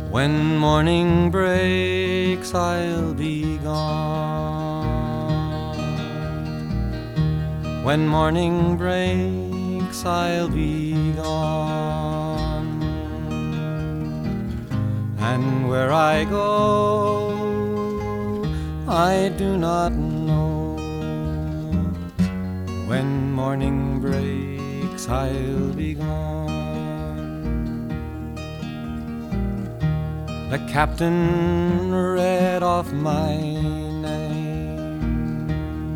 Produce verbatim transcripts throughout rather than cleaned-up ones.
When morning breaks, I'll be gone. When morning breaks, I'll be gone. And where I go, I do not know. When morning breaks, I'll be gone. The captain read off my name.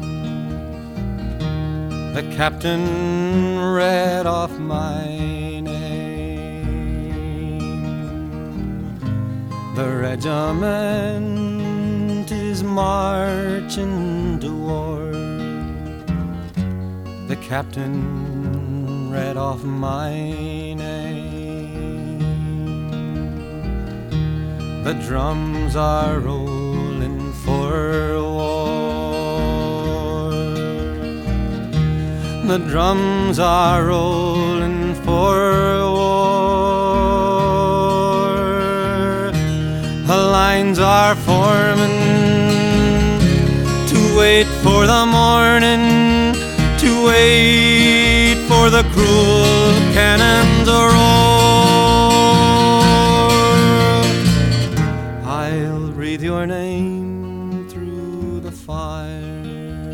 The captain read off my name. The regiment is marching to war. The captain read off my name. The drums are rolling for war. The drums are rolling for war. The lines are forming to wait for the morning, to wait for the cruel cannon to roar. I'll breathe your name through the fire.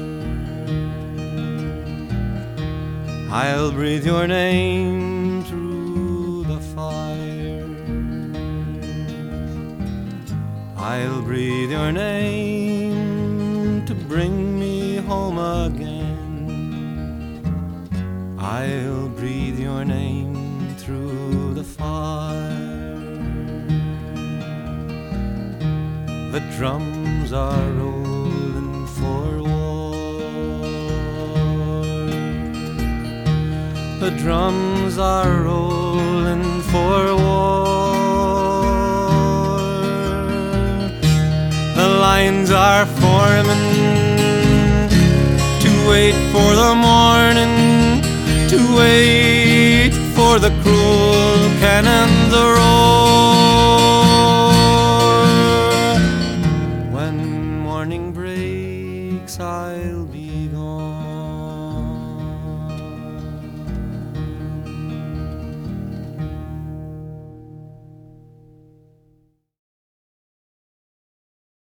I'll breathe your name through the fire. I'll breathe your name to bring me home again. I'll breathe your name through the fire. The drums are rolling for war. The drums are rolling for war. The lines are forming to wait for the morning, to wait for the cruel cannon to roar. When morning breaks, I'll be gone.